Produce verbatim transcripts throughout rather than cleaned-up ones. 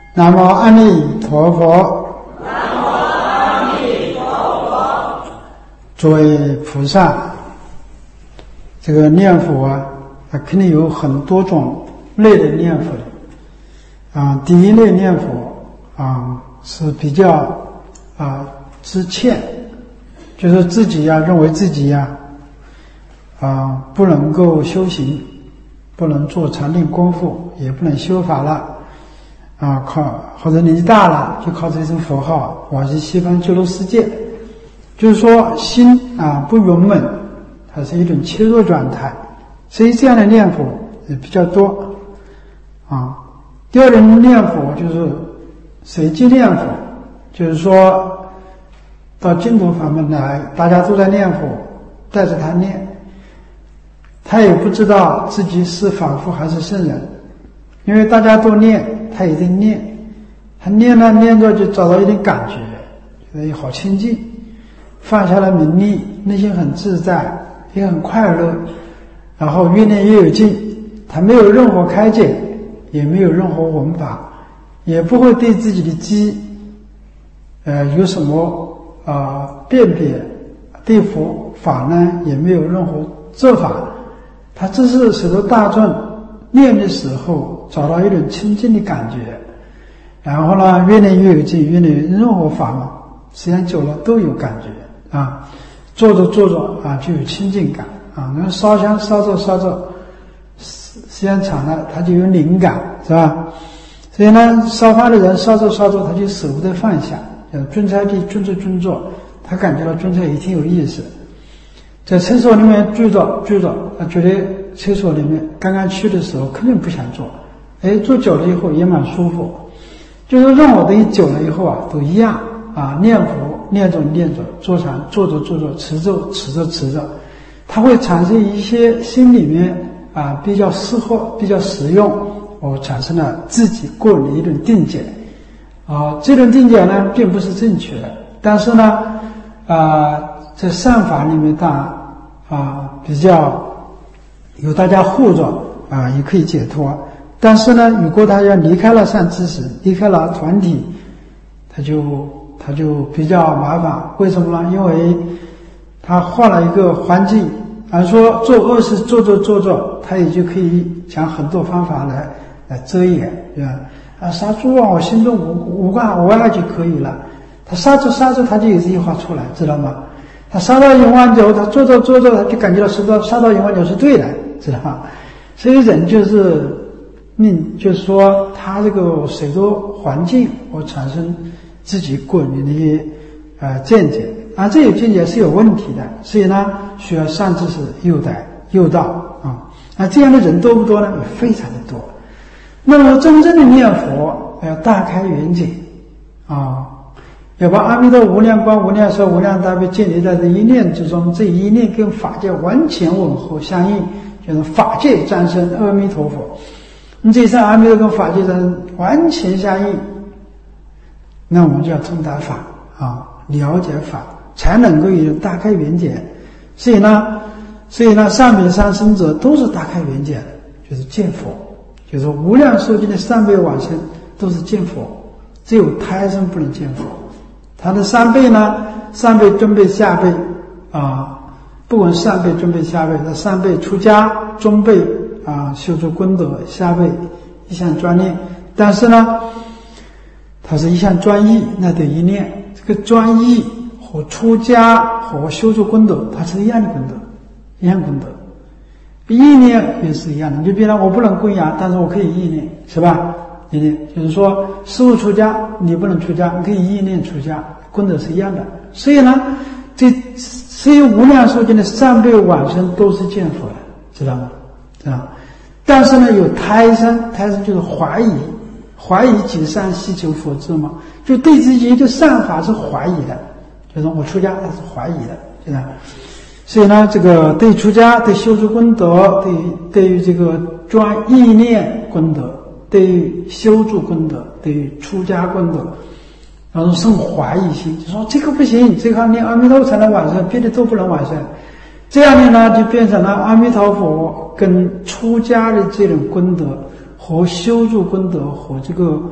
南无阿弥陀佛。 南无阿弥陀佛。 诸位菩萨，这个念佛啊，它肯定有很多种类的念佛的啊。第一类念佛啊是比较啊知欠，就是自己呀、啊、认为自己呀啊, 啊不能够修行，不能做禅定功夫，也不能修法了。啊，靠或者年纪大了，就靠这声佛号往西西方极乐世界，就是说心啊不圆满，它是一种切弱状态，所以这样的念佛也比较多啊。第二种念佛就是随机念佛，就是说到净土法门来，大家都在念佛，带着他念，他也不知道自己是凡夫还是圣人，因为大家都念。他也在念，他念了念着就找到一点感觉，觉得好清净，放下了名利，内心很自在，也很快乐，然后越念越有劲。他没有任何开解，也没有任何闻法，也不会对自己的机呃有什么啊、呃、辨别，对佛法呢也没有任何做法，他只是使得大众念的时候找到一种清净的感觉，然后呢越念越有劲，越念越任何法嘛，时间久了都有感觉啊，做着做着啊就有清净感啊，那烧香烧着烧着，时间长了他就有灵感，是吧？所以呢烧法的人烧着烧着他就舍不得放下，尊菜地尊着尊着，他感觉到尊菜也挺有意思，在厕所里面住着住着，他觉得厕所里面刚刚去的时候肯定不想做，哎，做久了以后也蛮舒服。就是任何东西久了以后啊都一样啊，念佛念着念着，坐禅坐着坐着，持咒持着持着，它会产生一些心里面啊比较适合比较实用，我产生了自己个人的一种定解啊。这种定解呢并不是正确的，但是呢啊在善法里面当然啊比较有大家护着啊，也可以解脱。但是呢，如果他要离开了善知识，离开了团体，他就他就比较麻烦。为什么呢？因为他换了一个环境，而说做恶事做做做做，他也就可以讲很多方法来来遮掩，对吧？啊，杀猪啊，我心中无无挂无爱就可以了。他杀着杀着，他就有这句话出来，知道吗？他杀到一万九，他做着做着，他就感觉到杀到杀到一万九是对的，知道吗？所以人就是命，就是说他这个随着环境而产生自己个人的一些呃见解啊，这些见解是有问题的，所以呢需要善知识诱导诱导啊。那这样的人多不多呢？也非常的多。那么真正的念佛要大开圆解啊，要把阿弥陀无量光无量寿无量大悲建立在这一念之中，这一念跟法界完全吻合相应，就是法界战胜阿弥陀佛。你这一声阿弥陀跟法界战胜完全相应，那我们就要通达法啊，了解法，才能够有大开圆解。所以呢，所以呢，上品上生者都是大开圆解的，就是见佛，就是无量寿经的三辈往生都是见佛，只有胎生不能见佛。他的三辈呢，上辈中辈下辈啊，不管上辈中辈下辈，他上辈出家，中辈啊修出功德，下辈一向专念。但是呢他是一向专一，那得一念，这个专一和出家和修出功德它是一样的功德，一样功德。意念也是一样的，你就比如我不能供养，但是我可以意念，是吧？意念就是说师父出家你不能出家，你可以意念出家，功德是一样的。所以呢这所以无量寿经的上辈往生都是见佛的，知道吗？知道。但是呢有胎生，胎生就是怀疑，怀疑己善希求佛智嘛，就对自己的善法是怀疑的，就是我出家他是怀疑的，知道。所以呢这个对出家对修持功德，对对于这个专意念功德，对于修筑功德，对于出家功德，然后生怀疑心，就说这个不行，这个念阿弥陀佛才能往生，别的都不能往生。这样的呢就变成了阿弥陀佛跟出家的这种功德和修筑功德和这个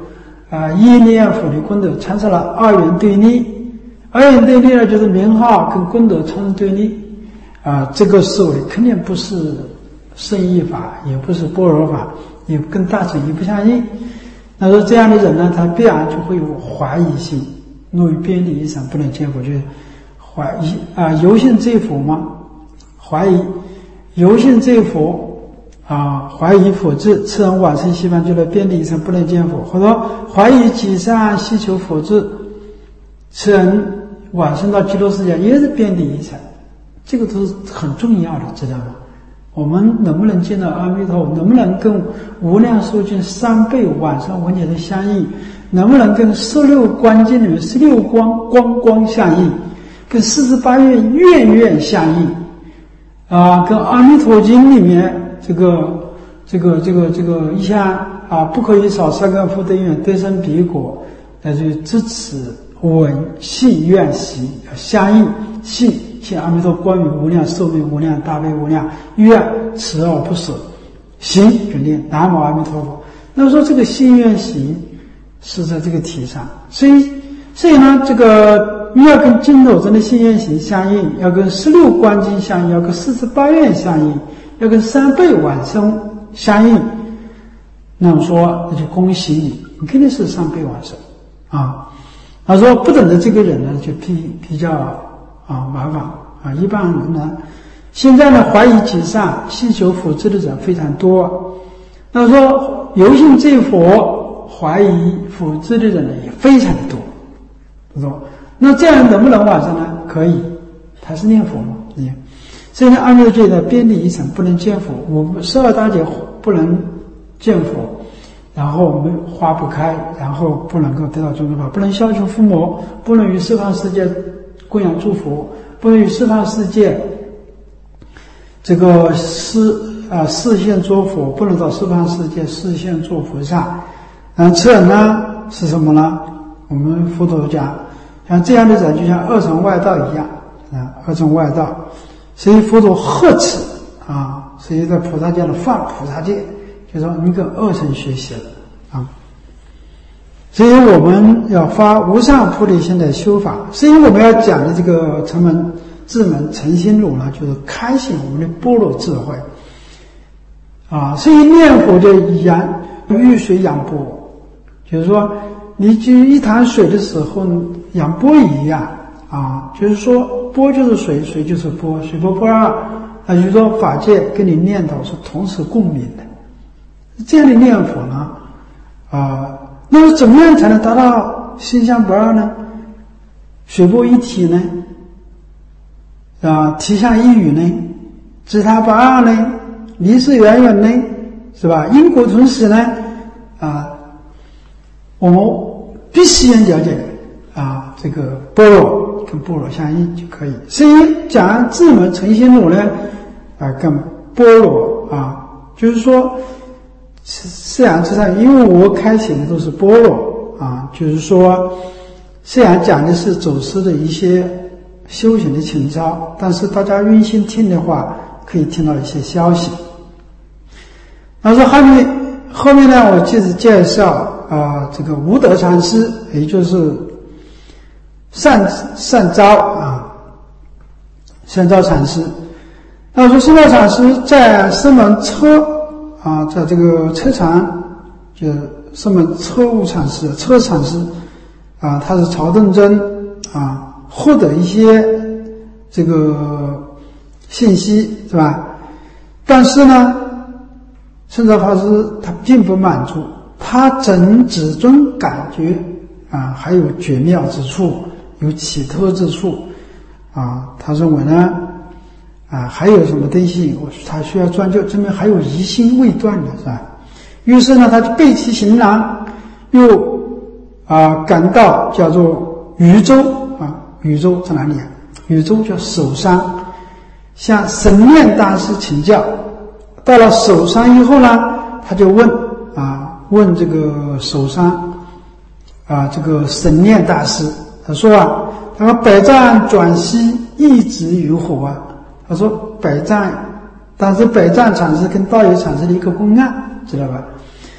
啊一念佛的功德产生了二元对立，二元对立呢就是名号跟功德产生对立啊，这个思维肯定不是圣义法，也不是般若法，也跟大乘也不相应。那说这样的人呢，他必然就会有怀疑心，若于边地一生不能见佛，就是怀疑啊，由信罪佛嘛，怀疑由信罪佛。啊，怀疑佛智，此人往生西方极乐边地一生不能见佛；或者怀疑己善希求佛智，此人往生到极乐世界也是边地一生。这个都是很重要的，知道吗？我们能不能见到阿弥陀佛？能不能跟无量寿经三倍往生文解的相应？能不能跟十六观经里面十六光光光相应？跟四十八愿愿愿相应？啊，跟阿弥陀经里面。这个这个这个这个一项啊，不可以少三个福德愿得生彼果，来自于支持闻信愿喜相应，信信阿弥陀光明无量寿命无量大悲无量，愿慈而不舍，行就念南无阿弥陀佛。那么说这个信愿行是在这个题上，所以所以呢，这个你要跟经斗真的信愿行相应，要跟十六观经相应，要跟四十八愿相应。要跟三倍往生相应，那么说那就恭喜你，你肯定是三倍往生啊。他说不等的这个人呢，就比比较啊麻烦啊。一般人呢，现在呢怀疑己善、希求佛智的人非常多。那说由信罪佛、怀疑佛智的人呢也非常的多。他说那这样能不能往生呢？可以，他是念佛嘛，念。所以呢，阿弥陀经的边地一生不能见佛，我们十二大劫不能见佛，然后我们花不开，然后不能够得到终极法，不能消除伏魔，不能与十方世界供养诸佛，不能与十方世界这个示啊示现做佛，不能到十方世界示现做菩萨。嗯，此人呢是什么呢？我们佛陀讲，像这样的人就像二乘外道一样啊，二乘外道。所以佛陀呵斥啊，所以在菩萨界的犯菩萨戒，就说你跟二乘学习了啊。所以我们要发无上菩提心的修法。所以我们要讲的这个成门智门诚心路呢，就是开显我们的般若智慧啊。所以念佛的养遇水养钵，就是说你就一潭水的时候养钵一样。啊，就是说波就是水，水就是波，水波波二，啊，就是说法界跟你念头是同时共鸣的。这样的念佛呢，啊，那么怎么样才能达到心相不二呢？水波一体呢？啊，体相一语呢？自他不二呢？离事远远呢？是吧？因果同时呢？啊，我们必须要了解啊，这个般若。跟般若相应就可以。所以讲智门诚心路呢，啊，跟般若啊，就是说，虽然之上，因为我开显的都是般若啊，就是说，虽然讲的是走师的一些修行的情操，但是大家用心听的话，可以听到一些消息。他说后面后面呢，我接着介绍啊，这个无德禅师，也就是善善昭啊，善昭禅师。那说善昭禅师在师门车啊，在这个车禅，就师门车务禅师、车禅师啊，他是曹洞真啊，获得一些这个信息是吧？但是呢，圣昭法师他并不满足，他整只尊感觉啊，还有绝妙之处。有奇特之处啊，他认为呢啊还有什么东西我他需要专究，证明还有疑心未断的是吧？于是呢他就备其行囊，又啊赶到叫做禹州啊，禹州在哪里啊？禹州叫首山，向神念大师请教。到了首山以后呢，他就问啊问这个首山啊这个神念大师。他说啊，他说百丈转西，一直于火啊。他说百丈，但是百丈禅师跟道友禅师的一个公案，知道吧？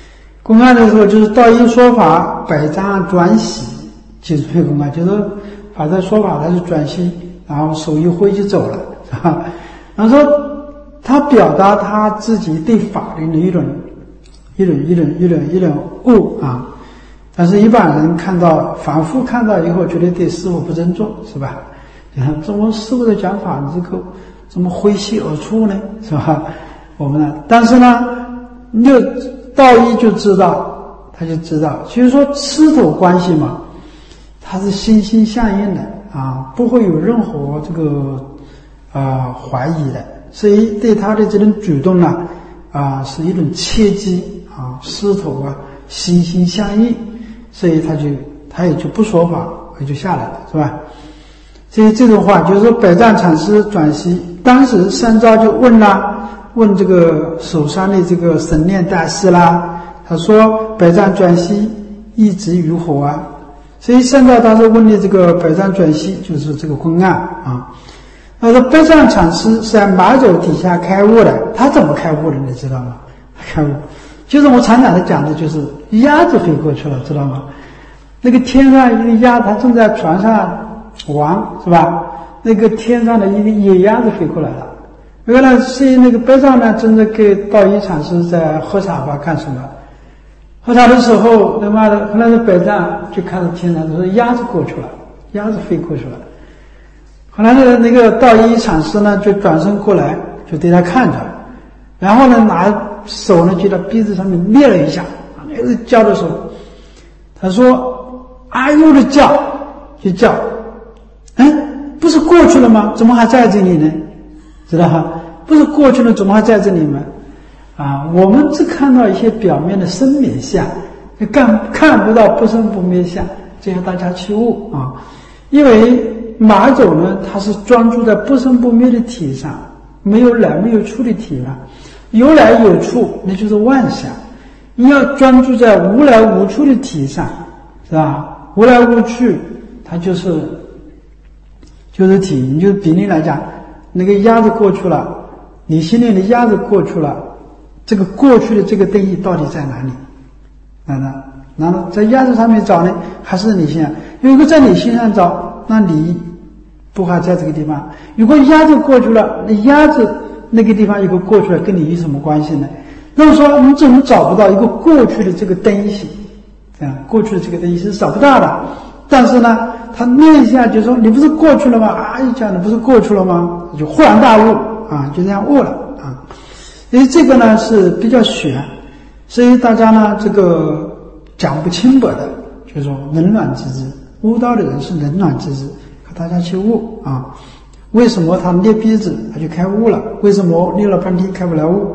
公案的时候就是道一说法，百丈转喜，记住这公案，就是法在说法，他就转喜，然后手一挥就走了，是吧？然后说他表达他自己对法律的一种一种一种一种一种悟啊。但是一般人看到反复看到以后，觉得对师父不尊重，是吧？怎么师父的讲法，你这个怎么挥膝而出呢？是吧？我们呢，但是呢，就道一就知道，他就知道，其实说师徒关系嘛，它是心心相印的啊，不会有任何这个啊、呃、怀疑的，所以对他的这种举动呢，啊是一种切机啊，师徒啊心心相印，所以他就他也就不说法，也就下来了，是吧？所以这种话就是说，百丈禅师转西，当时三昭就问啦，问这个首山的这个神念大师啦，他说百丈转西一直于何啊？所以三昭当时问的这个百丈转西就是这个昏暗啊。他说百丈禅师是在马走底下开悟的，他怎么开悟的你知道吗？开悟就是我常常的讲的，就是鸭子飞过去了，知道吗？那个天上一个鸭，它正在船上玩，是吧？那个天上的一个野鸭子飞过来了。原来是那个百丈呢，正在给道一禅师在喝茶吧，干什么？喝茶的时候，他妈的，后来的百丈就看到天上说鸭子过去了，鸭子飞过去了。后来的那个道一禅师呢，就转身过来，就对他看着，然后呢，拿手呢就在鼻子上面捏了一下，那个叫的时候，他说：“哎呦的叫，就叫。”哎，不是过去了吗？怎么还在这里呢？知道哈？不是过去了，怎么还在这里吗？啊，我们只看到一些表面的生灭相，看看不到不生不灭相，这样大家去悟啊。因为马走呢，它是专注在不生不灭的体上，没有来没有处的体上，有来有处那就是妄想。你要专注在无来无处的体上，是吧？无来无去，它就是就是体。你就比例来讲，那个鸭子过去了，你心里的鸭子过去了，这个过去的这个定义到底在哪里？难道难道在鸭子上面找呢，还是你心上？如果在你心上找，那你不还在这个地方？如果鸭子过去了，那鸭子那个地方有个过去了，跟你有什么关系呢？那么说你怎么找不到一个过去的这个东西？啊，过去的这个东西是找不到的。但是呢，他念一下就说你不是过去了吗？啊，一讲你不是过去了吗？就恍然大悟啊，就这样悟了啊。因为这个呢是比较玄，所以大家呢这个讲不清白的，就是说冷暖自知。悟道的人是冷暖自知，和大家去悟啊。为什么他捏鼻子他就开悟了？为什么捏了半天开不了悟？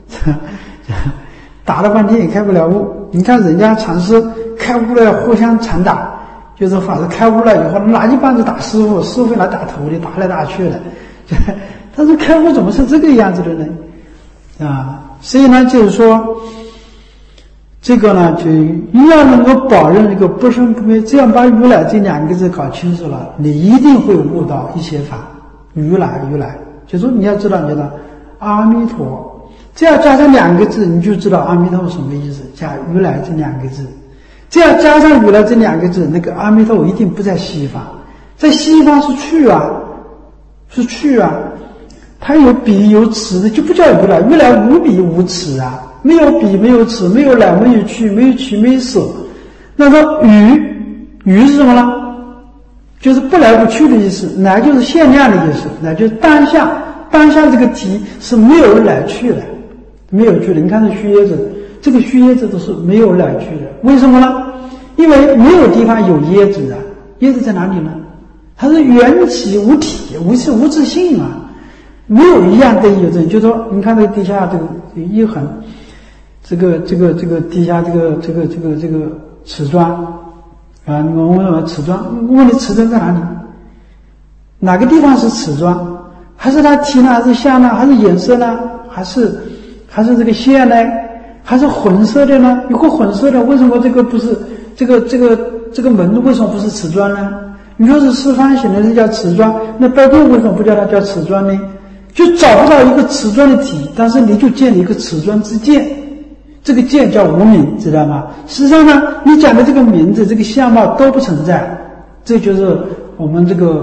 打了半天也开不了悟。你看人家禅师开悟了互相禅打，就是反正开悟了以后拿一棒子打师傅，师傅来打徒弟，打来打去的。他说开悟怎么是这个样子的呢？啊，所以呢就是说这个呢就你要能够保证这个不生不灭，这样把如来这两个字搞清楚了，你一定会悟到一切法。如来如来就是说你要知道你知道阿弥陀，这样加上两个字你就知道阿弥陀什么意思，加如来这两个字，这样加上如来这两个字，那个阿弥陀一定不在西方，在西方是去啊，是去啊，它有彼有此的就不叫如来，如来无彼无此啊，没有彼没有此，没有来没有去，没有取没有舍。那说于于是什么呢？就是不来不去的意思，来就是限量的意思，来就是当下，当下这个题是没有来去的，没有去的。你看这须椰子，这个须椰子都是没有来去的，为什么呢？因为没有地方有椰子啊，椰子在哪里呢？它是缘起无体，无是无自性啊，没有一样的有这，就是说，你看这个地下这个一横，这个这个这个地下这个这个这个这个瓷砖。啊，我问我瓷砖，问你瓷砖在哪里？哪个地方是瓷砖？还是它体呢？还是相呢？还是颜色呢？还是还是这个线呢？还是混色的呢？如果混色的，为什么这个不是这个这个这个门为什么不是瓷砖呢？你说是四方形的是叫瓷砖，那白电为什么不叫它叫瓷砖呢？就找不到一个瓷砖的体，但是你就建立一个瓷砖之见， 这个见叫无明，知道吗？实际上呢，你讲的这个名字、这个相貌都不存在，这就是我们这个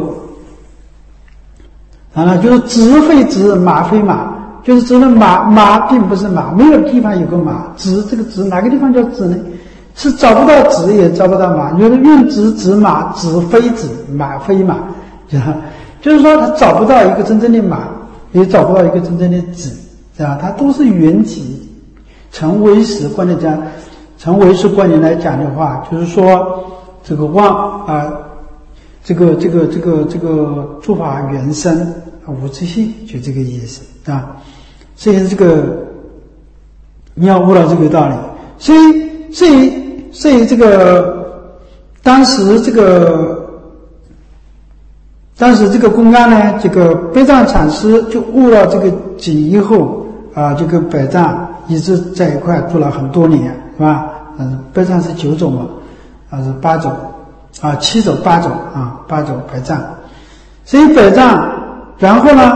啊，那就是子非子，马非马，就是指的马，马并不是马，没有地方有个马。子这个子哪个地方叫子呢？是找不到子也找不到马，有的用子指马，子非子，马非马，知道？就是说他找不到一个真正的马，也找不到一个真正的子，知道？它都是缘起。从唯识观点讲，从唯识观点来讲的话，就是说这个妄啊、呃，这个这个这个这个诸法原生无自性，就这个意思啊。所以这个你要悟到这个道理。所以所以所以这个当时这个当时这个公案呢，这个北藏禅师就悟到这个景以后啊，这个北藏一直在一块住了很多年，是吧？嗯，北藏是九种嘛，啊是八种，啊七种八种啊八种北藏，所以北藏，然后呢，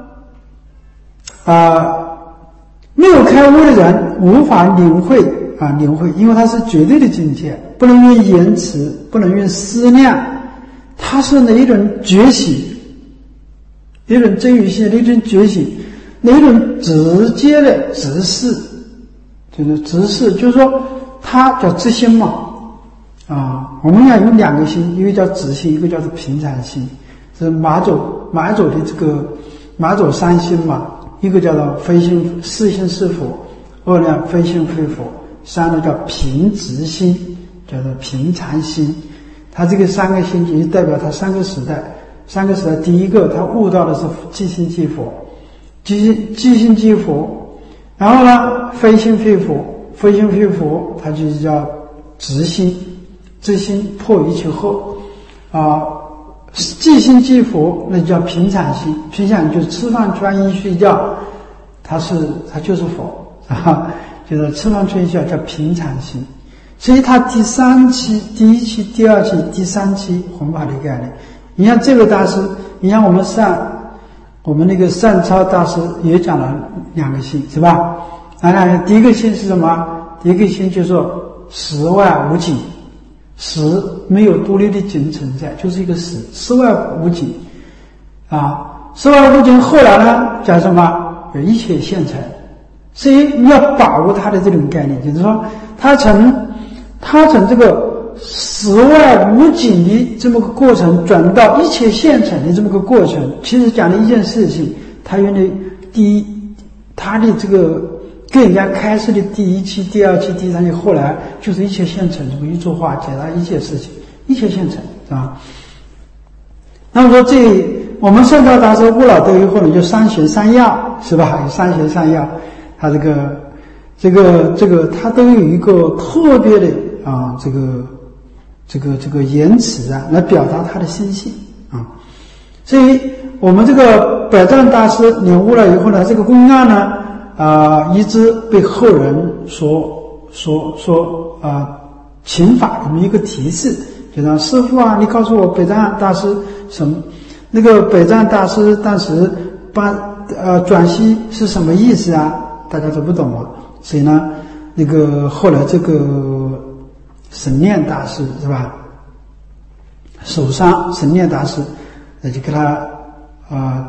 啊没有开悟的人无法领会啊领会，因为它是绝对的境界，不能用言辞，不能用思量，它是哪一种觉醒，哪一种真于性，哪一种觉醒。哪一种直接的直视，就是直视，就是说它叫直心嘛，啊，我们要有两个心，一个叫直心，一个叫做平常心，是马祖马祖的这个马祖三心嘛，一个叫做非心是心是佛，二呢非心非佛，三呢叫平直心，叫做平常心。它这个三个心就代表它三个时代，三个时代，第一个他悟到的是即心即佛。即即心即佛，然后呢，非心非佛，非心非佛，它就是叫直心，直心破一切惑啊。即心即佛，那叫平常心，平常就是吃饭、穿衣、睡觉，它是它就是佛啊，就是吃饭、睡觉叫平常心。所以它第三期、第一期、第二期、第三期弘法的概念，你像这个大师，你像我们上。我们那个善超大师也讲了两个心，是吧？啊，第一个心是什么？第一个心就是说实外无景，实没有独立的景存在，就是一个实，实外无景啊，实外无景。后来呢，讲什么？有一切现成，所以你要把握它的这种概念，就是说，它从它从这个实外无景的这么个过程转到一切现成的这么个过程，其实讲的一件事情，他用的第一，他的这个跟人家开示的第一期、第二期、第三期，后来就是一切现成，这么一句话解答一切事情，一切现成啊。那么说这我们圣道大师悟了得以后呢，就三学三要，是吧？有三学三要，他这个这个这个他都有一个特别的啊，这个。这个这个言辞啊，来表达他的心性啊，所以我们这个百丈大师领悟了以后呢，这个公案呢啊、呃，一直被后人所所所啊、呃、请法这么一个提示，就说师父啊，你告诉我北藏大师什么？那个北藏大师当时把呃转西是什么意思啊？大家都不懂啊，所以呢，那个后来这个。神念大师是吧？手上神念大师，那就给他啊、呃，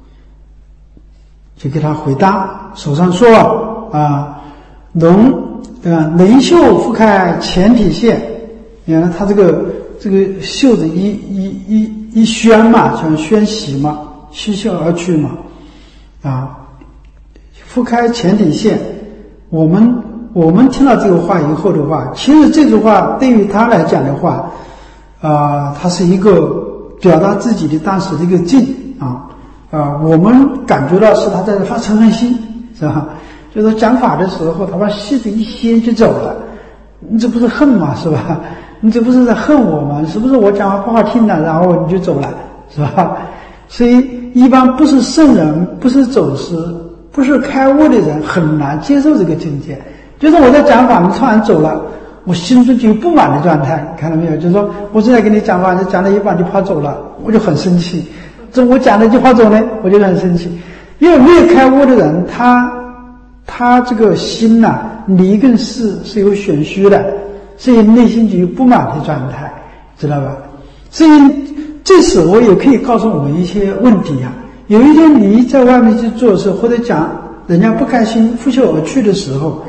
就给他回答。手上说啊，龙对吧？雷袖覆开前体线，你看他这个这个袖子一一一一宣嘛，像宣习嘛，吸袖而去嘛，啊，覆开前体线，我们。我们听到这个话以后的话，其实这句话对于他来讲的话，啊、呃，他是一个表达自己的当时的一个境啊，啊、呃，我们感觉到是他在发嗔恨心，是吧？就是讲法的时候，他把袖子一掀就走了，你这不是恨吗？是吧？你这不是在恨我吗？是不是我讲话不好听了，然后你就走了，是吧？所以一般不是圣人，不是走师，不是开悟的人，很难接受这个境界。就是我在讲法，你突然走了，我心中就有不满的状态，看到没有？就是说我正在跟你讲话，你讲了一半就跑走了，我就很生气。这我讲了就跑走呢，我就很生气。因为没有开悟的人，他他这个心呐、啊，离跟事是有玄虚的，所以内心就有不满的状态，知道吧？所以这时候也可以告诉我们一些问题啊。有一天你在外面去做事，或者讲人家不开心拂袖而去的时候，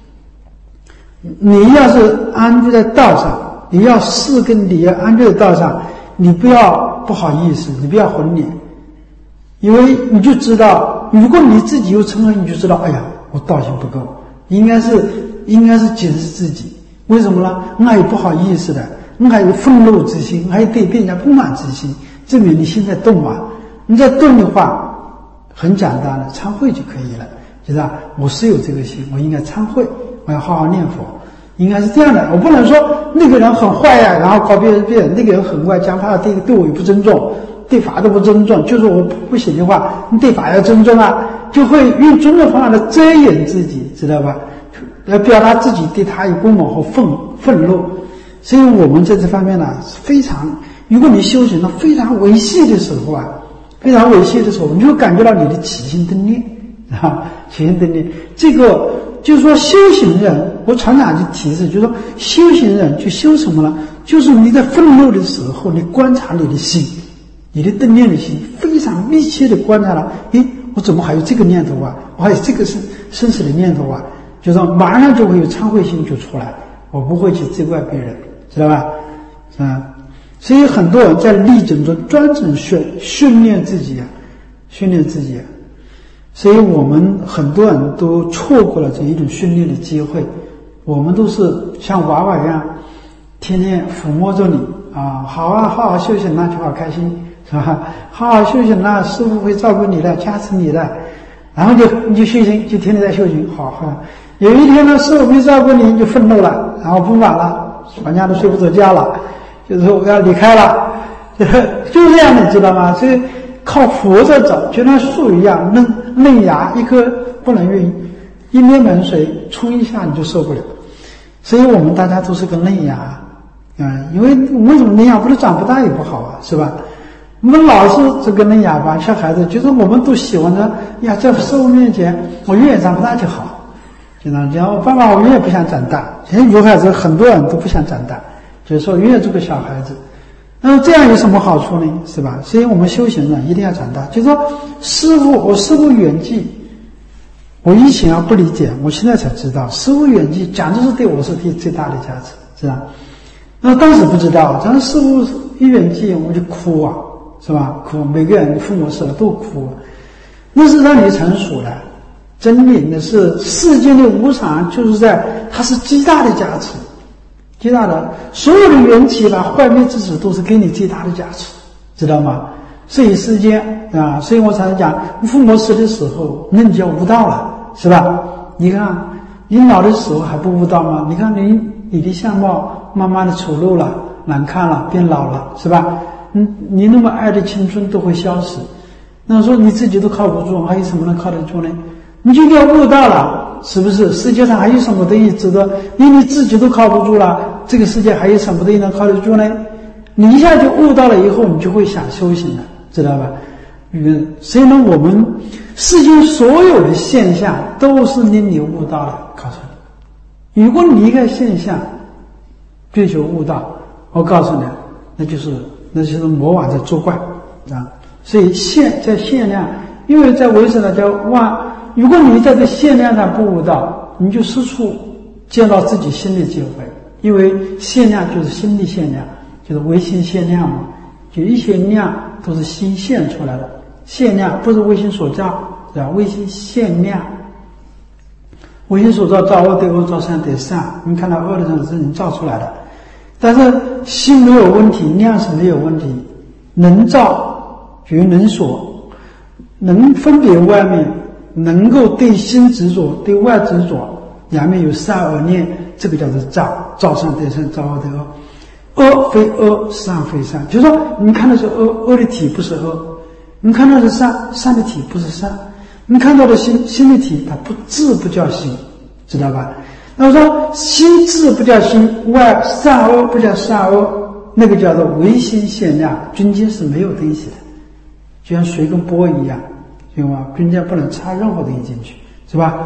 你要是安居在道上，你要事跟理要安居在道上，你不要不好意思，你不要混脸，因为你就知道，如果你自己有嗔恨，你就知道，哎呀，我道行不够，应该是应该是检视自己，为什么呢？我还有不好意思的，我还有愤怒之心，我还有对别人家不满之心，证明你现在动啊。你在动的话，很简单的忏悔就可以了，就是啊，我是有这个心，我应该忏悔，我要好好念佛，应该是这样的。我不能说那个人很坏呀、啊，然后告别人别人，那个人很坏，讲话对对我也不尊重，对法都不尊重，就是我不行的话，你对法要尊重啊，就会用种种方法来遮掩自己，知道吧？来表达自己对他有不满和愤愤怒。所以我们在这方面呢，非常，如果你修行到非常维系的时候啊。非常维系的时候，你就感觉到你的起心动念啊，起心动念。这个就是说，修行人，我常常去提示，就是说，修行人去修什么呢？就是你在愤怒的时候，你观察你的心，你的动念的心，非常密切的观察了。诶，我怎么还有这个念头啊？我还有这个生生死的念头啊？就是说，马上就会有忏悔心就出来，我不会去责怪别人，知道吧？啊。所以很多人在历程中专程训训练自己啊，训练自己啊，所以我们很多人都错过了这一种训练的机会。我们都是像娃娃一样，天天抚摸着你啊，好啊，好好修行那就好开心，是吧？好好修行那师父会照顾你的，加持你的，然后就你就修行，就天天在修行，好好。有一天呢，师父没照顾你，你就愤怒了，然后不满了，晚上都睡不着觉了。就是说我要离开了，就是这样的，知道吗？所以靠佛在走，就像树一样，嫩嫩芽一颗不能运，一面冷水冲一下你就受不了。所以我们大家都是个嫩芽啊、嗯，因为为什么嫩芽不是长不大也不好啊，是吧？我们老是这个嫩芽吧，小孩子就是我们都喜欢着呀，在师父面前我越远长不大就好，就那样。我爸爸我永远不想长大，现在有孩子很多人都不想长大。就是说，永远做个小孩子，那么这样有什么好处呢？是吧？所以我们修行人一定要长大。就是说，师父，我师父圆寂，我以前啊不理解，我现在才知道，师父圆寂讲的是对我是最最大的加持，是吧？那当时不知道，咱师父一圆寂我就哭啊，是吧？哭，每个人父母死了都哭、啊，那是让你成熟的。真理的是世间的无常，就是在它是极大的加持。极大的所有的缘起吧，坏灭之时都是给你最大的加持，知道吗？所以世间啊，所以我常常讲，父母死的时候，那你就悟道了，是吧？你看你老的时候还不悟道吗？你看你你的相貌慢慢的丑陋了，难看了，变老了，是吧？你你那么爱的青春都会消失，那说你自己都靠不住，还有什么能靠得住呢？你就要悟道了。是不是世界上还有什么东西值得？因为你自己都靠不住了，这个世界还有什么东西能靠得住呢？你一下就悟到了以后，你就会想修行了，知道吧？嗯，所以呢，我们世间所有的现象都是令你悟道的，告诉你。如果你离开现象，追求悟道，我告诉你，那就是那就是魔王在作怪啊！所以限在限量，因为在唯识呢叫万。如果你在这限量上不悟道，你就失处见到自己心的机会，因为限量就是心的限量，就是唯心限量嘛，就一切量都是心现出来的，限量不是唯心所造，是吧？唯心限量，唯心所造，造恶得恶，造善得善，你看到恶的人是你造出来的，但是心没有问题，量是没有问题，能造觉能所，能分别外面。能够对心执着，对外执着，两面有善恶念，这个叫做造，造善得善，造恶得恶。恶非恶，善非善，就是说你看到是恶，恶的体不是恶；你看到是善，善的体不是善；你看到的心，心的体它不智不叫心，知道吧？那我说心智不叫心，外善恶不叫善恶，那个叫做唯心限量，中间是没有东西的，就像水跟波一样。对吧？中间不能插任何东西进去，是吧？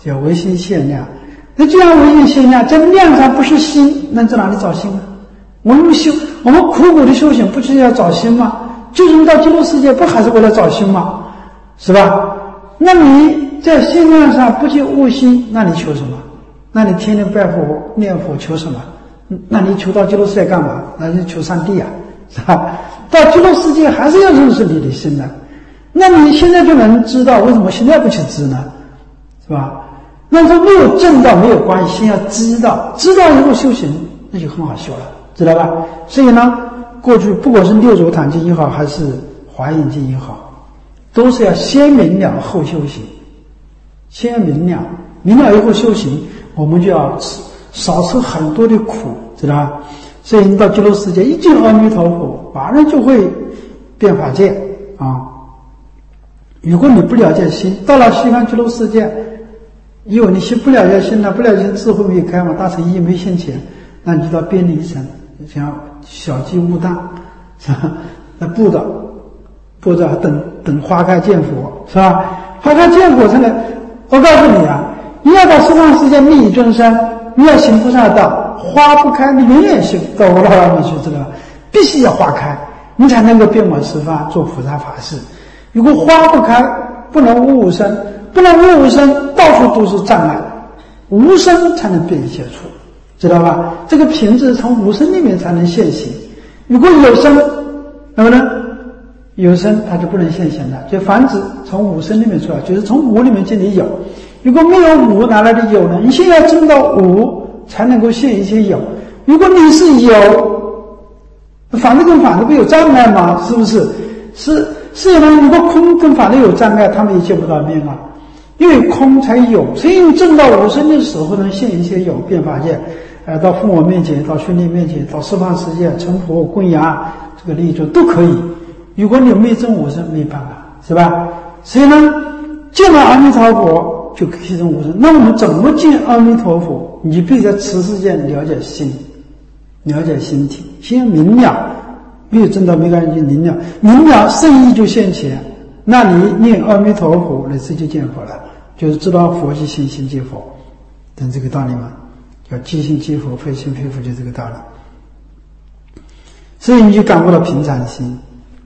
叫唯心现量。那既然唯心现量，在量上不是心，那在哪里找心呢？我们修，我们苦苦的修行，不就是要找心吗？就是到极乐世界，不还是为了找心吗？是吧？那你在心量上不去悟心，那你求什么？那你天天拜佛念佛求什么？那你求到极乐世界干嘛？那就求上帝啊，是吧？到极乐世界还是要认识你的心的。那你现在就能知道，为什么现在不去知呢？是吧？那这没有证到没有关系，先要知道，知道以后修行，那就很好修了，知道吧？所以呢，过去不管是六祖坛经也好，还是华严经也好，都是要先明了后修行，先明了，明了以后修行，我们就要吃少吃很多的苦，知道吧？所以你到极乐世界一进阿弥陀佛，马上就会变法界啊！如果你不了解心，到了西方极乐世界，因为你心不了解心了，不了解智慧没有开嘛，大乘意没现前，那你就到边离层，像小鸡悟道，是吧？那不的，不的等等花开见佛，是吧？花开见佛才能。我告诉你啊，你要到十方世界密以尊生，你要行菩萨道，花不开，你永远行不到我的阿弥去，知道吧？必须要花开，你才能够遍满十方做菩萨法事。如果花不开，不能悟无生，不能悟无生，到处都是障碍，无生才能变一切处，知道吧？这个品质从无生里面才能现行。如果有生，那么呢？有生它就不能现行了，就凡子从无生里面出来，就是从无里面这里有。如果没有无，哪来的有呢？你现在证到无，才能够现一些有。如果你是有，反正跟反正不有障碍吗？是不是？是是呢。如果空跟反正有障碍，他们也见不到面啊。因为空才有，所以你证到无生的时候呢，现一些有变法界，呃，到父母面前，到兄弟面前，到十方世界成佛供养这个利益就都可以。如果你没证无生，没办法，是吧？所以呢，见了阿弥陀佛就可以证无生。那我们怎么见阿弥陀佛？你必须在此世间了解心，了解心体，先明了，没有证到没关系，明了，明了圣意就现前。那你念阿弥陀佛，那这就见佛了，就是知道佛即心，心即佛，等这个道理嘛，叫即心即佛，非心非佛，就这个道理。所以你就感悟到平常心。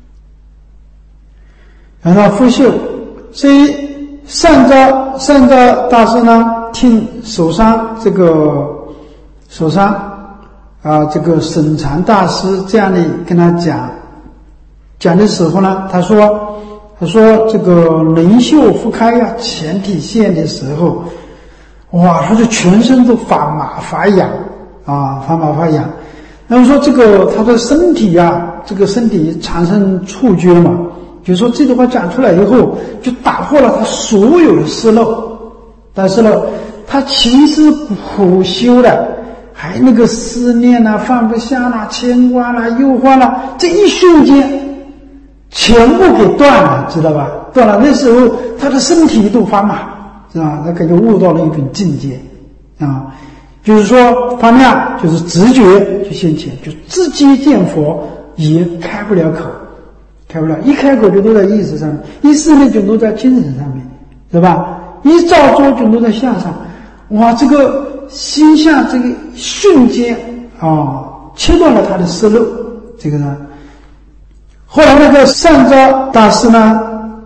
然后复修，所以善照善照大师呢，听首山这个首山啊，这个沈禅大师这样的跟他讲讲的时候呢，他说他说这个灵秀复开呀，前体现的时候，哇，他就全身都发麻发痒啊，发麻发痒。那么说这个他的身体呀，这个身体产生触觉嘛。就是说这句话讲出来以后，就打破了他所有的思路。但是呢，他其实苦修的，还那个思念啦、啊、放不下啦、牵挂啦、诱惑啦，这一瞬间全部给断了，知道吧？断了。那时候他的身体都发麻，是吧？他感觉悟到了一种境界啊，就是说发亮，就是直觉就现前，就直接见佛也开不了口。开不了，一开口就落在意识上面，一思念就落在精神上面，是吧？一照作就落在相上，哇，这个心相这个瞬间啊，切断了他的思路。这个呢，后来那个善照大师呢，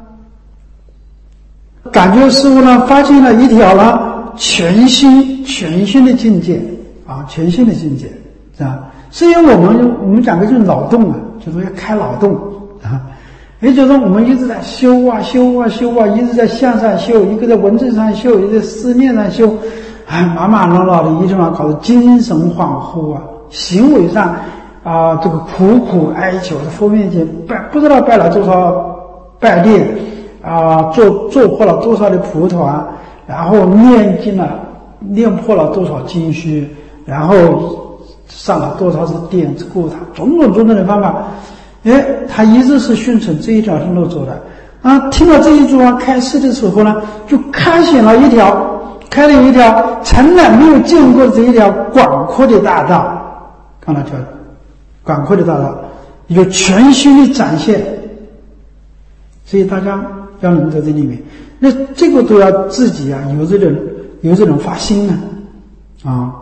感觉师父呢发现了一条呢全新全新的境界啊，全新的境界，是吧？所以我们我们讲的就是脑洞啊，就是要开脑洞。啊，也就是说我们一直在修啊修啊修啊，一直在向上修，一个在文字上修，一个在思念上修，哎，马马老老的，一直嘛搞得精神恍惚啊，行为上啊这个苦苦哀求，在佛面前拜不知道拜了多少拜殿啊，做做破了多少的蒲团，然后念经了念破了多少经书，然后上了多少次殿供塔，种种种种的方法。哎，他一直是顺承这一条路走的啊。听到这一句话开示的时候呢，就开显了一条，开了一条从来没有见过的这一条广阔的大道，看到条广阔的大道，一个全新的展现。所以大家要能在这里面，那这个都要自己啊有这种有这种发心呢？啊，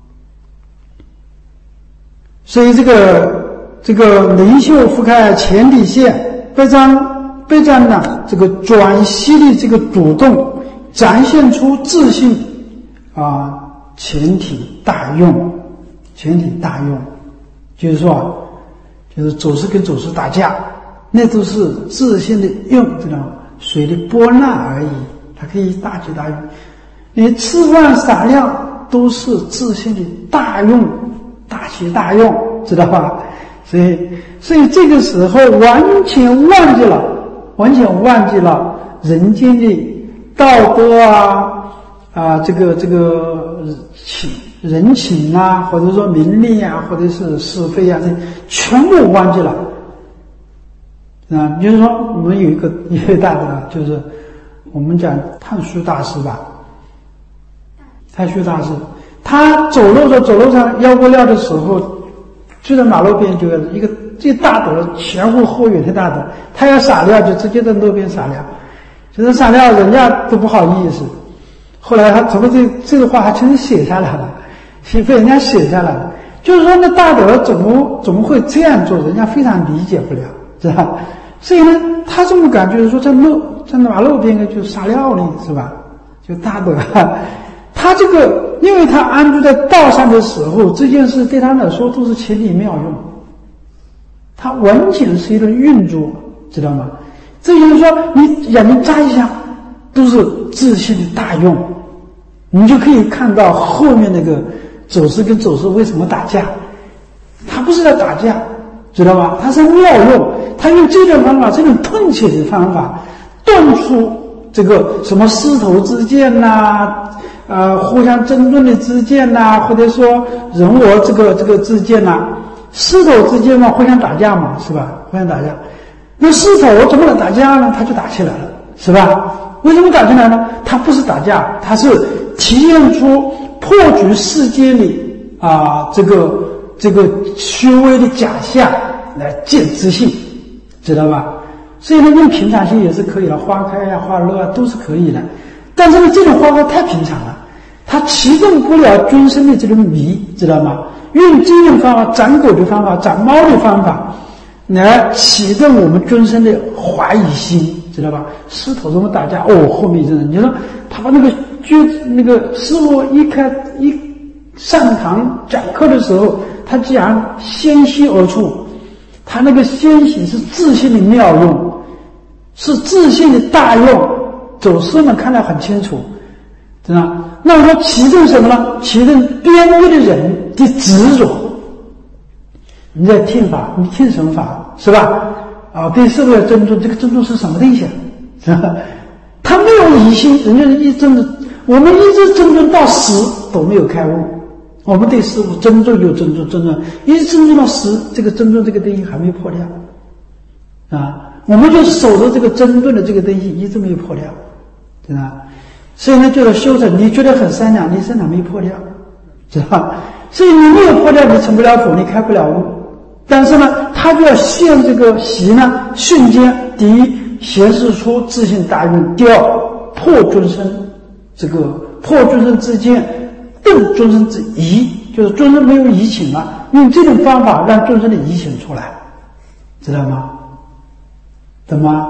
所以这个这个灵秀覆盖前底线，不张不张呢，这个转息的这个主动，展现出自信啊，前体大用，前体大用，就是说，就是走势跟走势打架，那都是自信的用，知道吗？水的波浪而已，它可以大起大用。你吃饭撒尿都是自信的大用，大起大用，知道吧？所以，所以这个时候完全忘记了，完全忘记了人间的道德啊啊，这个这个情人情啊，或者说名利啊，或者是是非啊，这全部忘记了。啊，就是说我们有一个一位大德，就是我们讲太虚大师吧，太虚大师，他走路的走路上腰过料的时候，就在马路边，就一个最大德前呼后拥的大德，他要撒尿就直接在路边撒尿，就是撒尿人家都不好意思。后来他怎么这这个话还真写下来了，被人家写下来了，就是说那大德怎么怎么会这样做，人家非常理解不了，是吧？所以呢，他这么感觉说在路在马路边就撒尿呢，是吧？就大德，他这个因为他安住在道上的时候，这件事对他来说都是千里妙用，他完全是一种运作，知道吗？这就是说，你眼睛眨一下，都是自信的大用，你就可以看到后面那个走势跟走势为什么打架，他不是在打架，知道吧？他是妙用，他用这种方法，这种痛切的方法，断出这个什么师头之见呐、呃，互相争论的之见呐、或者说人我这个这个之见呐、师头之间嘛，互相打架嘛，是吧？互相打架，那师头怎么能打架呢？他就打起来了，是吧？为什么打起来呢？他不是打架，他是体现出破局世间的啊这个这个虚伪的假象来见自信，知道吧？所以呢，用平常心也是可以的，花开啊、花落啊都是可以的。但是呢，这种花开太平常了，它启动不了尊生的这种迷，知道吗？用这种方法，斩狗的方法、斩猫的方法，来启动我们尊生的怀疑心，知道吧？师头怎么打架？哦，后面一个人，你说他把那个觉那个师傅一开一上堂讲课的时候，他既然纤细而出，他那个纤细是自信的妙用，是自信的大用，走势呢看得很清楚，知道吗？那我说启动什么呢？启动边位的人的执着。你在听法，你听什么法，是吧？啊，对师父要尊重，这个尊重是什么东西啊？是吧？他没有疑心，人家一尊重，我们一直尊重到死都没有开悟。我们对师父尊重就尊重尊重，一直尊重到死，这个尊重这个东西还没破掉啊！我们就守着这个尊重的这个东西，一直没有破掉，对吧？所以呢，就是修成，你觉得很善良，你善良没破掉，知道吧？所以你没有破掉，你成不了佛，你开不了悟。但是呢，他就要现这个习呢，瞬间第一显示出自信大用，第二破尊生，这个破尊生之见，顿尊生之疑，就是尊生没有疑情了，用这种方法让尊生的疑情出来，知道吗？懂吗？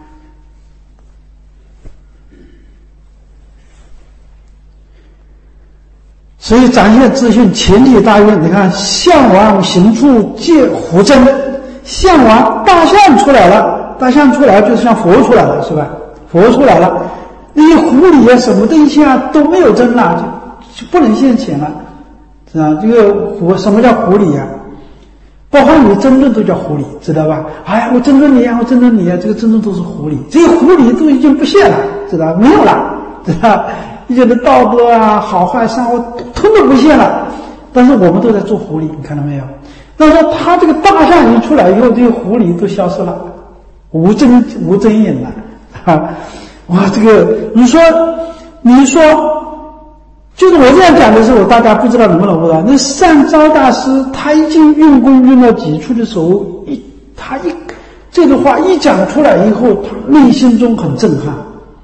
所以展现自信前提大用，你看象王行处借虎真，象王大象出来了，大象出来就是像佛出来了，是吧？佛出来了，那些狐狸啊什么东西啊都没有真了，就就不能现前了，是吧？这个狐什么叫狐狸啊？包括你尊重都叫狐狸，知道吧？哎呀，我尊重你啊，我尊重你啊，这个尊重都是狐狸，这些狐狸都已经不现了，知道吧？没有了，知道吧？一些的道德啊、好坏、善恶，通通不现了。但是我们都在做狐狸，你看到没有？那说他这个大象一出来以后，这些狐狸都消失了，无真无真影了啊！哇，这个你说，你说，就是我这样讲的时候，大家不知道能不能悟到。那善昭大师他已经用功用到几处的时候，一他一这个话一讲出来以后，他内心中很震撼。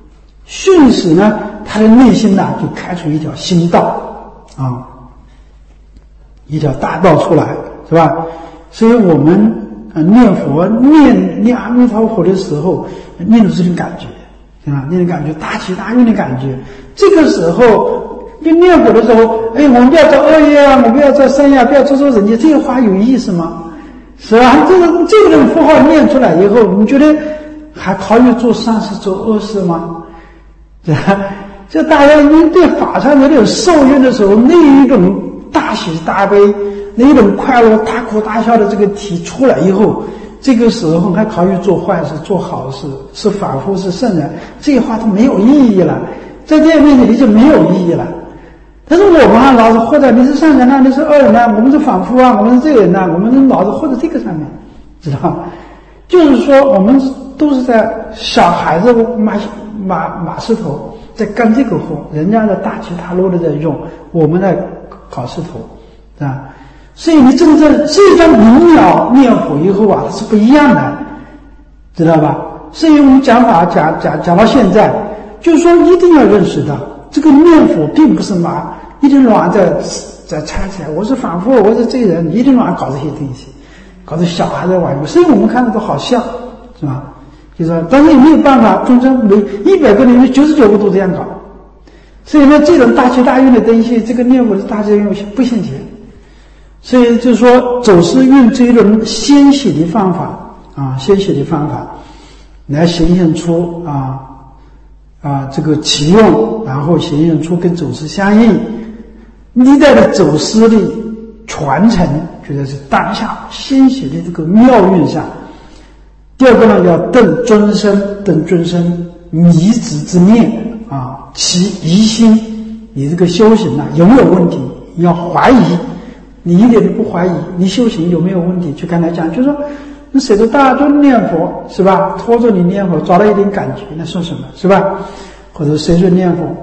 瞬时呢，他的内心呢就开出一条新道啊，一条大道出来，是吧？所以我们呃念佛念念阿弥陀佛的时候，念的这种感觉啊，那种感觉大起大运的感觉。这个时候就念佛的时候，哎，我们不要造恶业啊，我们不要造善业，不要做错人家，这个话有意思吗？是吧？这个这个符号念出来以后，你觉得还考虑做善事做恶事吗？就大家因对法上有点受用的时候，那一种大喜大悲，那一种快乐大哭大笑的这个体出来以后，这个时候还考虑做坏事做好事，是反复是圣人，这个话都没有意义了，在这面前就没有意义了。但是我们啊，老是活在你是善人啊，你是恶人啊，我们是反复啊，我们是这个人啊，我们老是活在这个上面，知道吗？就是说我们都是在小孩子马马马石头在干这个活，人家在大起大落的在用，我们在考试头啊。所以你真正这张明了念佛以后啊，它是不一样的，知道吧？所以我们讲法讲讲讲到现在，就是说一定要认识到，这个念佛并不是嘛一天晚上在在猜猜，我是反复，我是这个人，一天晚上搞这些东西，搞得小孩在玩游戏，所以我们看着都好笑，是吧？就是说，但是也没有办法，众生每一百个里面九十九个都这样搞，所以呢，这种大起大运的东西，这个念佛的大起大运不现前。所以就是说，走师用这种先写的方法啊，先写的方法来显现出啊啊这个启用，然后显现出跟走师相应。历代的走师的传承，觉得是当下先写的这个妙运上。第二个呢，要顿尊身，顿尊身迷子之念啊，其疑心，你这个修行啊有没有问题？你要怀疑。你一点都不怀疑，你修行有没有问题？就刚才讲，就是说，你随着大众念佛是吧？拖着你念佛，找到一点感觉，那说什么是吧？或者随着念佛，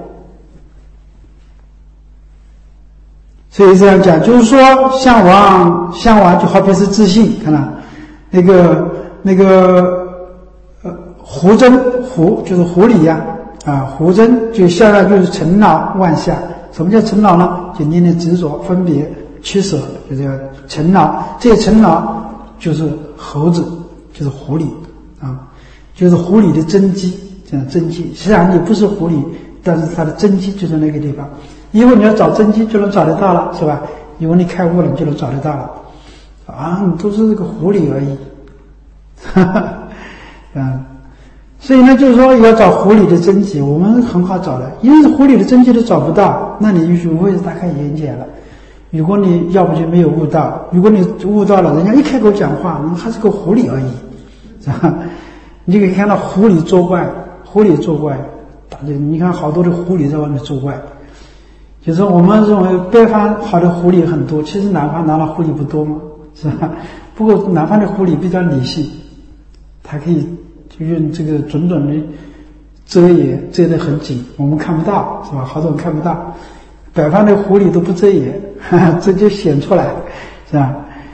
所以这样讲，就是说，向往，向往就好比是自信，看到那个那个呃，狐真狐就是狐狸呀啊，狐真就向来就是尘劳万象。什么叫尘劳呢？就念念执着分别。取舍就是要尘劳，这些尘劳就是猴子，就是狐狸啊，就是狐狸的真机，这样真机。实际上你不是狐狸，但是它的真机就在那个地方。以后你要找真机就能找得到了，是吧？以后你开悟了，你就能找得到了。啊，你都是这个狐狸而已，哈哈，嗯。所以呢，就是说要找狐狸的真机，我们很好找的，因为狐狸的真机都找不到，那你就会是大开眼界了。如果你要不就没有悟到，如果你悟到了，人家一开口讲话，还是个狐狸而已，是吧？你就可以看到狐狸作怪，狐狸作怪，你看好多的狐狸在外面作怪。就是我们认为北方好的狐狸很多，其实南方难道狐狸不多吗？是吧？不过南方的狐狸比较理性，它可以就用这个种种的遮掩遮得很紧，我们看不到，是吧？好多人看不到。北方的狐狸都不遮掩，哈哈，这就显出来，是吧？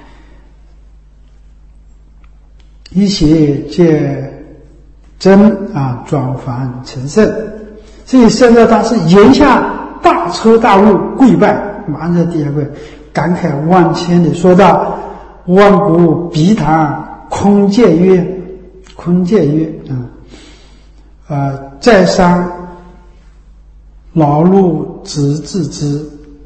一邪借真啊，转凡成圣。所以圣者大师言下大彻大悟，跪拜，马上在第二跪，感慨万千的说道：“万古彼堂空见曰，空见曰，嗯，呃，在山。”劳碌直自之，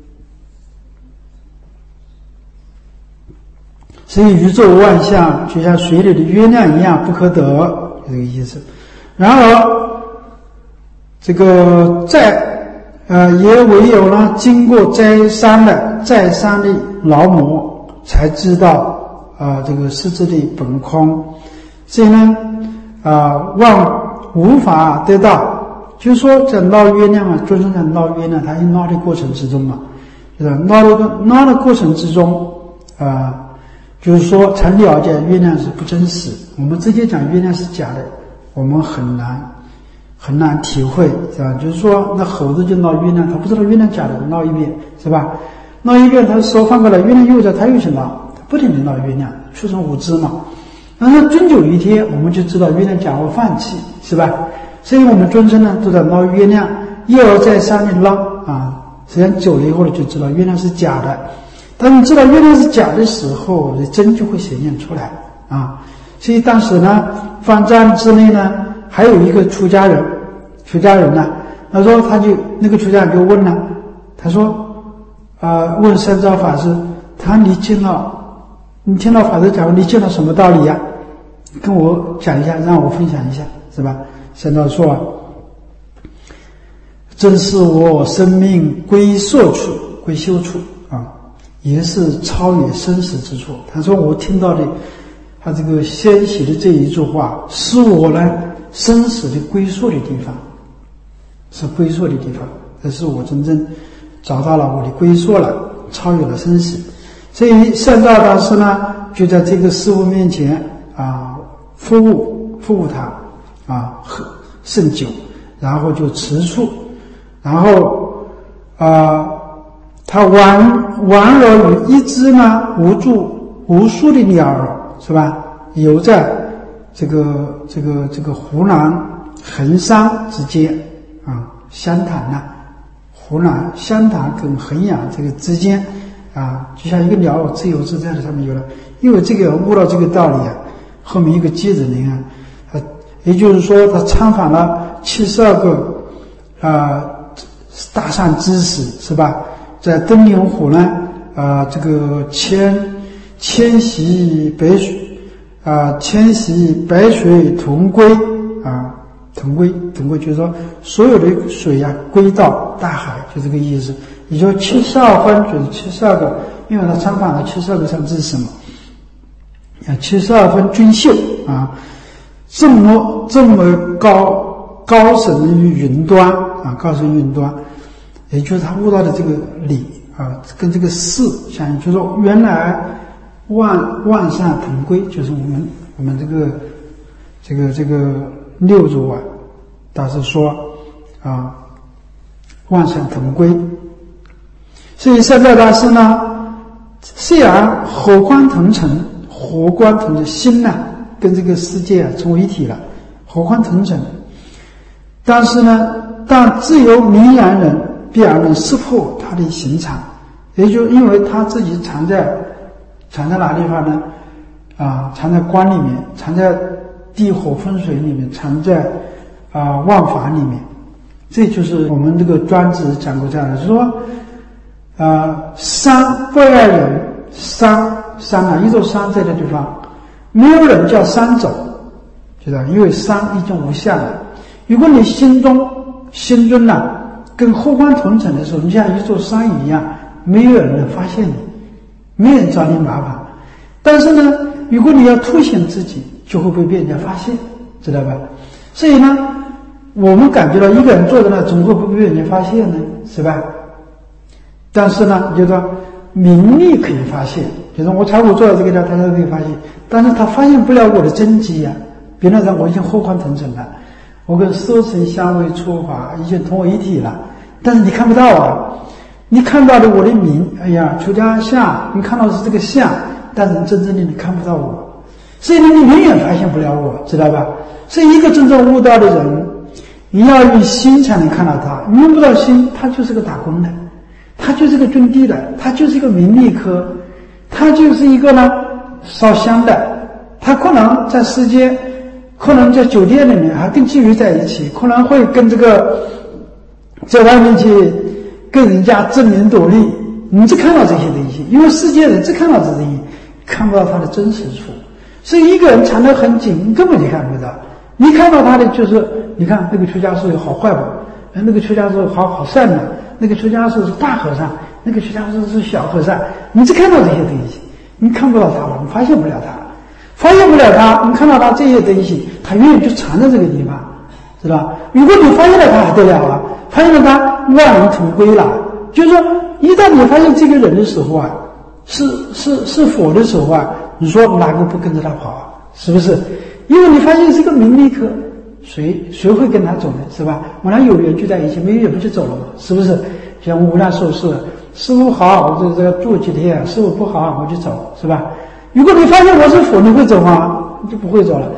所以宇宙万象就像水里的月亮一样不可得，这个意思。然而，这个在呃也唯有呢经过再三的再三的劳磨，才知道啊、呃、这个世之的本空。所以呢啊、呃、望无法得到。就是说，在捞月亮啊，尊称在捞月亮，它是捞的过程之中嘛，就是捞的捞的过程之中，啊、呃，就是说才了解月亮是不真实。我们直接讲月亮是假的，我们很难很难体会，是吧？就是说，那猴子就捞月亮，他不知道月亮假的，捞一遍，是吧？捞一遍，他手放过来，月亮又在，他又去捞，他不停地捞月亮，出生无知嘛。然后终究有一天，我们就知道月亮假，我放弃，是吧？ 所以我们众生呢都在捞月亮，一而再三的捞啊。实际上久了以后呢，就知道月亮是假的。当你知道月亮是假的时候，真就会显现出来啊。所以当时呢，方丈之内呢，还有一个出家人，出家人呢，他说他就那个出家人就问了，他说啊、呃，问三昭法师，他你见到你听到法师讲你见到什么道理呀、啊？跟我讲一下，让我分享一下，是吧？三昭说，正是我生命归宿处、归修处啊，也是超越生死之处。他说我听到的，他这个先写的这一句话，是我呢生死的归宿的地方，是归宿的地方。这是我真正找到了我的归宿了，超越了生死。所以三昭大师呢，就在这个师父面前啊，服务服务他啊，喝盛酒，然后就持处。然后，啊、呃，他玩玩乐于一只呢无助无数的鸟儿，是吧？游在这个这个这个湖南衡山之间啊，湘潭呐，湖南湘潭跟衡阳这个之间啊，就像一个鸟儿自由自在的上面游了。因为这个悟到这个道理啊，后面一个接着人啊，他也就是说他参访了七十二个啊。呃大善知识，是吧？在登灵湖呢，啊、呃，这个千千溪白水，啊、呃，千溪白水同归啊，同归同归，就是说所有的水啊归到大海，就这个意思。也就七十二分，就是七十二个，因为他参访了七十二个善知识嘛，啊，七十二分均秀啊，这么这么高高神于云端啊，高神于云端。也就是他悟到的这个理啊，跟这个事相应，就是说原来万万善同归，就是我们我们这个这个这个六祖啊，大师说啊，万善同归。所以三昭大师呢，虽然火光腾腾，火光腾腾，心呢、啊、跟这个世界啊成为一体了，火光腾腾，但是呢，但只有明眼人必然能识破他的行藏，也就因为他自己藏在藏在哪地方呢？啊，藏在光里面，藏在地火风水里面，藏在啊万法里面。这就是我们这个专子讲过这样的，就是说啊，山不爱人，山山啊，一座山在这地方，没有人叫山走，知道？因为山已经无相了。如果你心中心中呢、啊？跟火光同尘的时候，你像一座山一样，没有人能发现你，没有人找你麻烦。但是呢，如果你要凸显自己，就会被别人家发现，知道吧？所以呢，我们感觉到一个人做的呢，总会不被人家发现呢，是吧？但是呢，就说名利可以发现，就是我财务做到这个呢，他都可以发现，但是他发现不了我的真迹呀、啊。别人讲我已经火光腾腾了，我跟色声香味触法已经同为一体了。但是你看不到啊，你看到的我的名，哎呀，出家相，你看到的是这个相，但是真正的你看不到我，所以你永远发现不了我，知道吧？所以一个真正悟道的人，你要用心才能看到他，你用不到心，他就是个打工的，他就是个种地的，他就是一个名利科，他就是一个呢烧香的，他可能在世间，可能在酒店里面还跟妓女在一起，可能会跟这个在外面去跟人家争名夺利，你只看到这些东西，因为世界人只看到这些东西，看不到他的真实处。所以一个人藏得很紧，你根本就看不到。你看到他的就是，你看那个出家师好坏吧，那个出家师好好善良，那个出家师是大和尚，那个出家师是小和尚，你只看到这些东西，你看不到他了，你发现不了他，发现不了他，你看到他这些东西，他永远就藏在这个地方，知道？如果你发现了他还得了啊？发现了他万人同归了，就是说，一旦你发现这个人的时候啊，是是是佛的时候啊，你说哪个不跟着他跑啊？是不是？因为你发现是个名利科，谁谁会跟他走呢？是吧？我俩有缘聚在一起，没缘不就走了吗？是不是？像无量寿是师父好，我就这个住几天；师父不好，我就走，是吧？如果你发现我是佛，你会走吗？你就不会走了。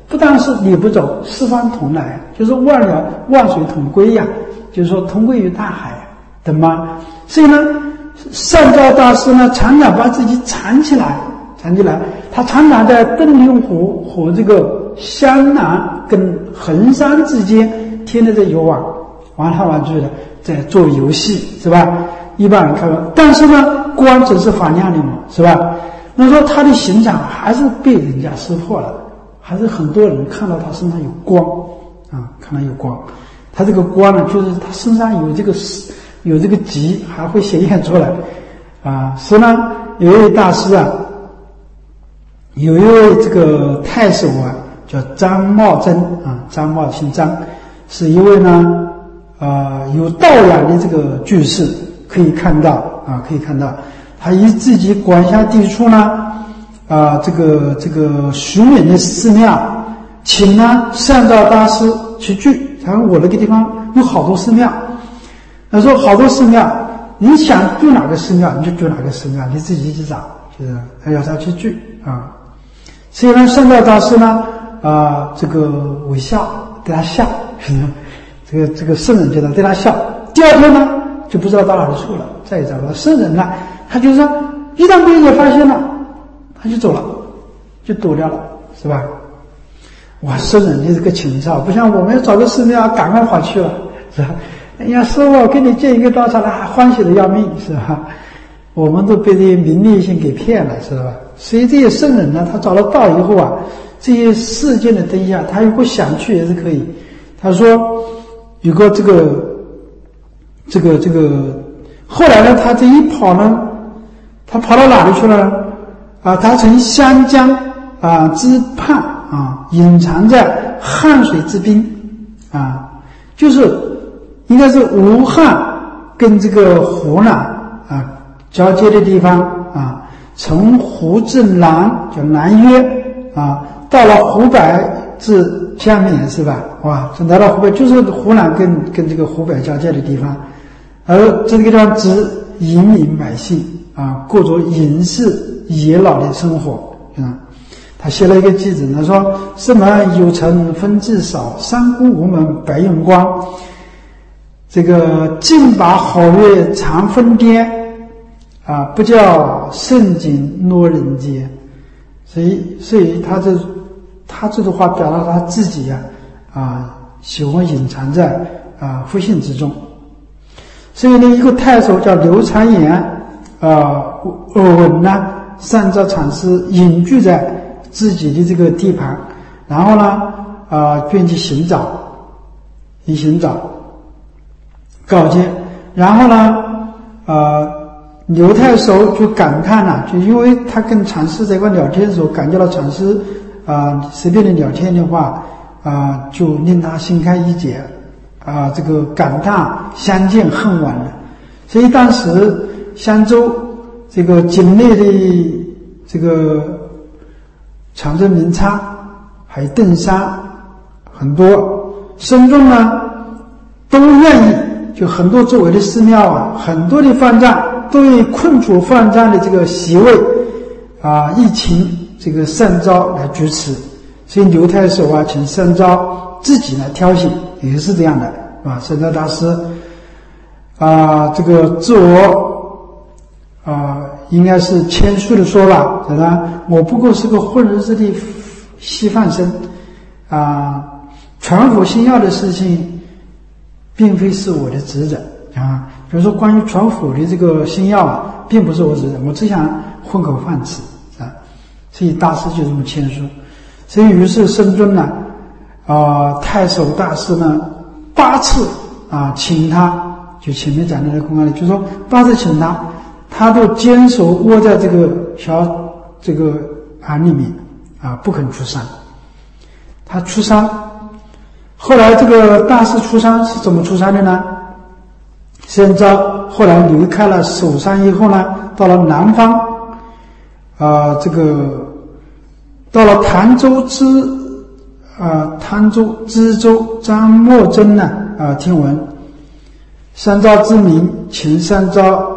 不但是你不走，四方同来，就是万了万水同归呀，就是说同归于大海，懂吗？所以呢，善照大师呢，常常把自己藏起来，藏起来，他常常在登临湖和这个湘南跟衡山之间，天天在游玩，玩来玩去的，在做游戏，是吧？一般人看到，但是呢，光只是发亮的嘛，是吧？那说他的形象还是被人家识破了，还是很多人看到他身上有光啊，看到有光。他这个光呢，就是他身上有这个有这个极，还会显现出来啊。是呢，有一位大师啊，有一位这个太守啊，叫张茂贞啊，张茂姓张，是一位呢啊有道养的这个居士。可以看到啊，可以看到，他以自己管辖地处呢，啊，这个这个徐远的寺庙，请呢善照大师去聚。他说我那个地方有好多寺庙，他说好多寺庙，你想住哪个寺庙你就住哪个寺庙，你自己去找，就是他要他去聚啊。所以呢，善照大师呢，啊，这个微笑对他笑，这个这个圣人觉得对他笑。第二天呢，就不知道到哪里去了，再也找不到圣人了。他就说，一旦被人家发现了，他就走了，就躲掉了，是吧？哇，圣人你这个情操，不像我们要找个寺庙，赶快跑去了，是吧？人家师父给你建一个道场了，还欢喜的要命，是吧？我们都被这些名利心给骗了，是吧？所以这些圣人呢，他找了道以后啊，这些世间的灯下，他如果想去也是可以。他说，有个这个。这个这个，后来呢，他这一跑呢，他跑到哪里去了呢？啊，他从湘江啊之畔啊，隐藏在汉水之滨啊，就是应该是武汉跟这个湖南啊交接的地方啊，从湖至南叫南约啊，到了湖北至下面是吧？哇，这来到湖北就是湖南跟跟这个湖北交界的地方。而这个地方只引领百姓啊，过着隐士野老的生活啊。他写了一个句子，他说：“圣门有城分至少，三姑无门白用光。这个尽把好乐常分颠啊，不叫圣景落人间。”所以，所以他这他这句话表达他自己呀啊，啊，喜欢隐藏在啊复性之中。所以呢，一个太守叫刘长言，啊，耳闻呢，善照禅师隐居在自己的这个地盘，然后呢，啊，便去寻找，去寻找，告诫，然后呢，呃，刘太守就感叹了，就因为他跟禅师在一块聊天的时候，感觉到禅师啊、呃、随便的聊天的话，啊、呃，就令他心开意解。啊，这个感叹相见恨晚了，所以当时襄州这个境内的这个长征名差，还有邓山，很多僧众呢都愿意，就很多周围的寺庙啊，很多的方丈都以困处方丈的这个席位啊，一请这个善照来主持，所以刘太守啊，请善照自己来挑选，也是这样的。啊，善照大师啊，这个自我啊，应该是谦虚的说吧，是吧？我不过是个混日子的稀饭僧啊，传佛心要的事情，并非是我的职责啊。比如说，关于传佛的这个心要啊，并不是我职责，我只想混口饭吃啊。所以大师就这么谦虚，所以于是僧尊呢，啊，太守大师呢。八次啊，请他，就前面讲的那个公案里，就说八次请他，他都坚守窝在这个小这个庵里面啊，不肯出山。他出山，后来这个大师出山是怎么出山的呢？善照后来离开了首山以后呢，到了南方，啊，这个到了潭州之。啊，潭州、知州张默真呢？啊，听闻善照之名，请善照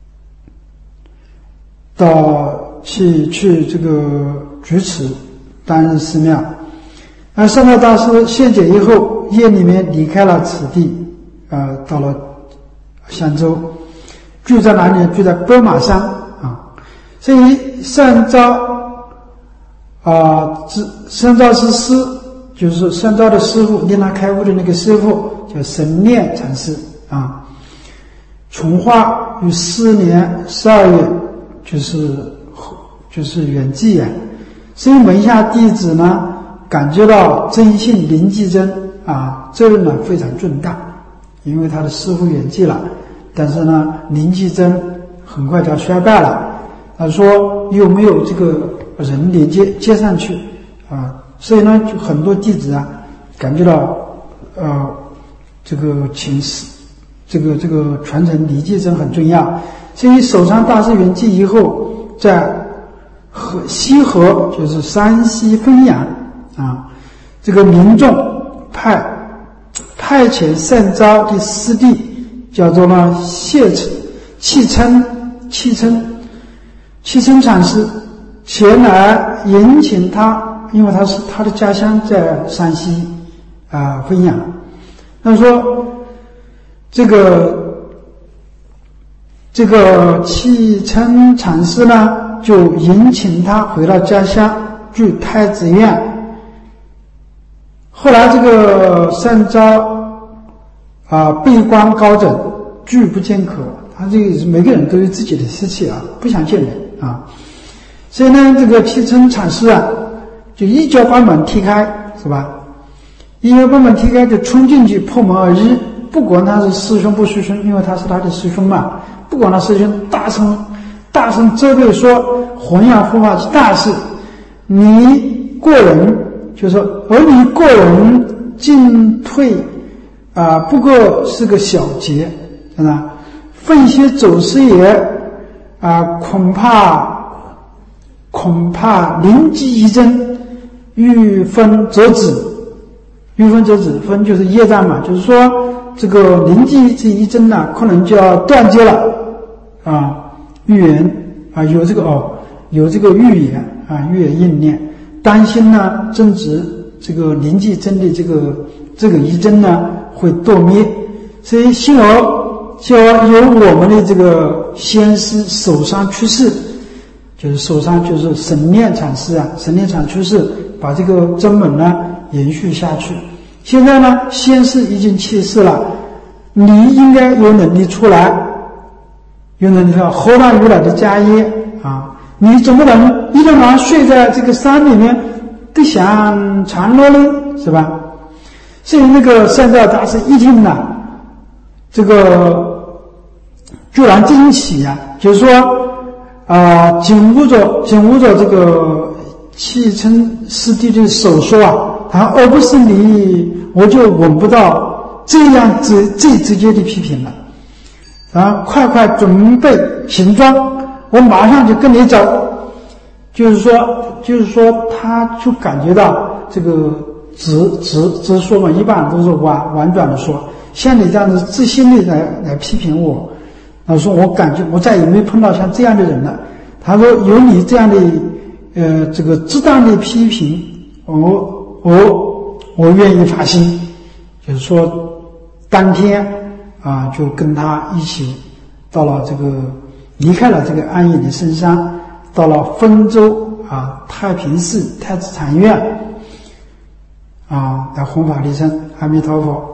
到去去这个举持， 担任寺庙。而善照大师谢解以后，夜里面离开了此地，呃，到了香洲，住在哪里？住在波马山啊。所以善照啊，善照是师，就是善照的师傅，令他开悟的那个师傅叫神念禅师啊。从化于四年十二月，就是就是圆寂啊。所以门下弟子呢，感觉到真性灵济真啊，责任呢非常重大，因为他的师父圆寂了，但是呢，灵济真很快就要衰败了。他说有没有这个人连接接上去啊？所以呢，就很多弟子啊，感觉到呃这个情势。这个这个传承理济真很重要，所以首禅大师圆寂以后，在河西河，就是山西汾阳啊，这个民众派派遣善照的师弟，叫做呢谢契琛契琛契琛禅师前来迎请他，因为他是他的家乡在山西啊汾阳，他说。这个这个契琛禅师呢，就迎请他回到家乡，住太子院。后来这个善照啊，闭关高枕，拒不见客。他这个每个人都有自己的事情啊，不想见人啊。所以呢，这个契琛禅师啊，就一脚把门踢开，是吧？一脚把门踢开，就冲进去，破门而入。不管他是师兄不师兄，因为他是他的师兄嘛，不管他师兄，大声大声责备说，弘扬佛法是大事，你过人，就是说，而你过人进退啊、呃，不过是个小节，是吧？奉些走失也啊、呃，恐怕恐怕灵机一真，欲分则止，欲分则止，分就是业障嘛，就是说。这个灵机这一真呢，可能就要断绝了啊，预言啊，有这个哦，有这个预言啊，预言应验，担心呢，正值这个灵机真的这个这个一真呢会堕灭，所以幸而就要由我们的这个先师首山出世，就是首山就是神念禅师啊，神念禅出世，把这个真门呢延续下去。现在呢，先师已经去世了，你应该有能力出来，有能力说荷兰如来的家业啊！你怎么能一天晚上睡在这个山里面不想禅乐呢？是吧？所以那个善照大师一听呢，这个突然惊奇啊，就是说啊、呃，紧握着紧握着这个契琛师弟的手说啊。他而不是你，我就闻不到这样直最直接的批评了。啊，快快准备行装，我马上就跟你走。就是说，就是说，他就感觉到这个直直直说嘛，一般都是婉婉转的说。像你这样子自信的来来批评我，他说我感觉我再也没碰到像这样的人了。他说有你这样的呃这个适当的批评，我。我我愿意发心，就是说，当天啊，就跟他一起到了这个离开了这个安隐的深山，到了丰州啊太平寺太子禅院啊来弘法利生，阿弥陀佛。